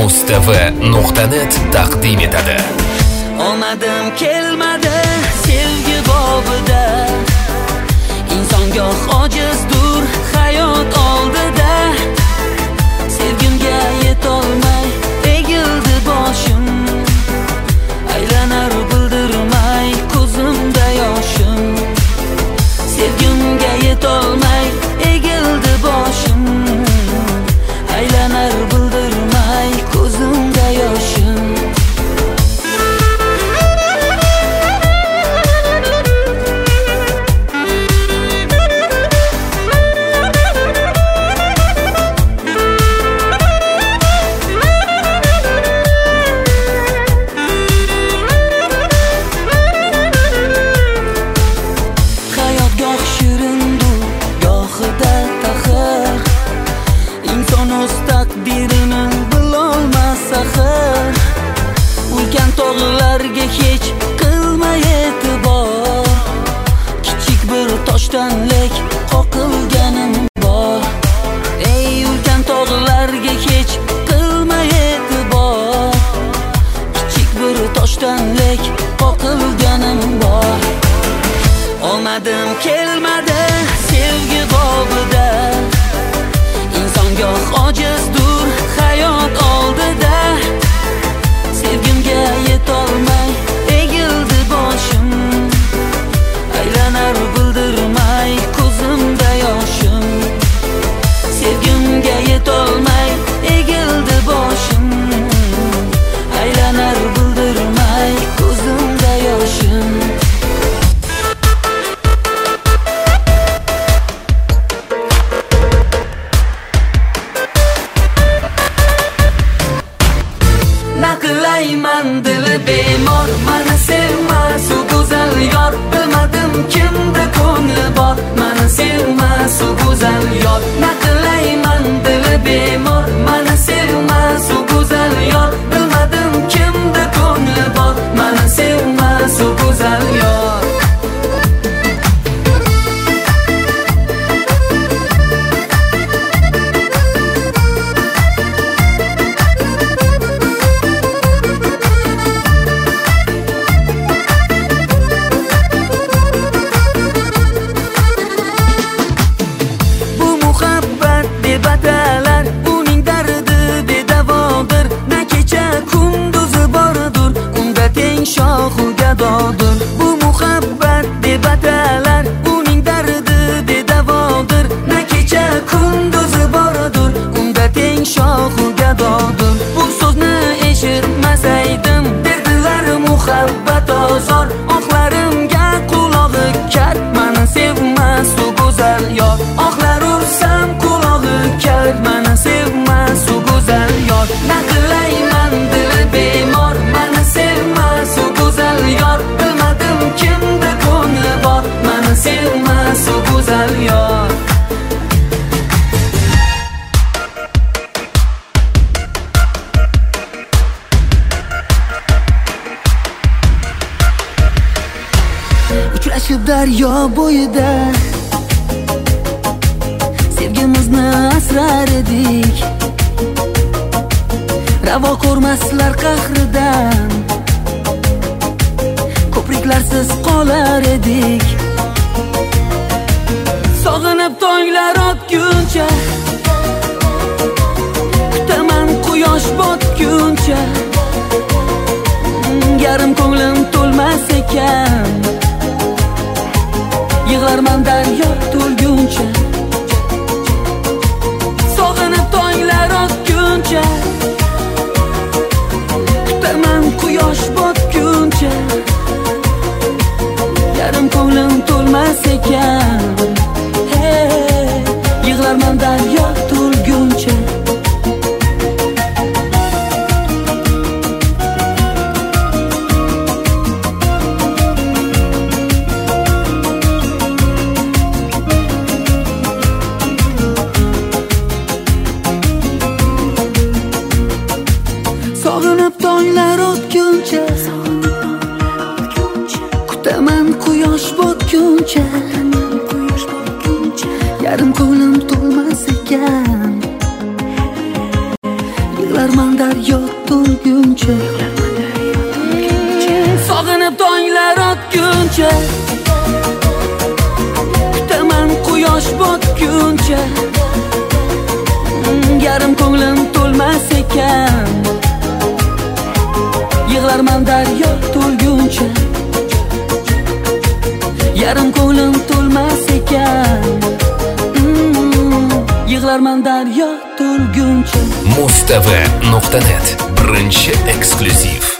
mustv.net taqdim etadi. Omadim kelmadi sevgi bobida, insonga ojizdur hayot oldida. Sevgimga yetolmay egildi boshim, aylanar bildirmay ko'zimda yoshim. Sevgimga yetolmay egildi boshim, aylanar bildirmay ko'zimda yoshim. Ulkan tog'larga hech qilma e'tibor, kichik bir toshdan lek qoqilganim bor. Ey ulkan tog'larga hech qilma e'tibor, kichik bir toshdan lek qoqilganim bor. Omadim kelmadi sevgi bobida, insonga ojizdur hayot oldida. Sevgimga yetolmay egildi boshim, aylanar bildirmay ko'zimda yoshim. Sevgimga yetolmay egildi boshim, aylanar bildirmay ko'zimda yoshim. Naqlayman dili bemor, mana sevmas u go'zal yor. Bilmadim kimda ko'ngli bor, mana sevmas u go'zal yor. Naqlayman dili bemor, mana sevmas u go'zal yor. Bilmadim kimda ko'ngli bor, mana sevmas u go'zal yor. Bu muhabbat deb atalar, uning dardi bedavodir. Na kecha kunduzi bordir, unda teng shohu gadodir. Bu so'zni eshitmasaydim, derdilar muhabbat ozor. Oqlarimga qulog'i kar, mani sevmas u go'zal yor. Oqlar ursam qulog'i kar, mani sevmas u go'zal yor. Naqlayman dili bemor, mani sevmas u go'zal yor. Bilmadim kimda ko'ngli bor, mani sevmas u go'zal yor. Uchrashib daryo bo'yida sevgimizni asrar edik, ravo ko'rmaslar qahridan, ko'priklarsiz qolar edik. Sog'inib tonglar otguncha, kutaman quyosh botguncha. Yarim ko'nglim to'lmas ekan, yig'larman daryo to'lguncha. Sog'inib tonglar otguncha, kutaman quyosh botguncha. Yarim ko'nglim to'lmas ekan, yig'larman daryo to'lguncha. Sog'inib tonglar o'tguncha, kutaman quyosh botguncha. Yarim ko'nglim to'lmas ekan, Yig'larman daryo to'lguncha, sog'inib tonglar otguncha, kutaman quyosh botguncha. Yarim ko'nglim to'lmas ekan, yig'larman daryo to'lguncha. Yarim ko'nglim to'lmas ekan, yig'larman daryo to'lguncha. Mustv.net birinchi eksklyuziv.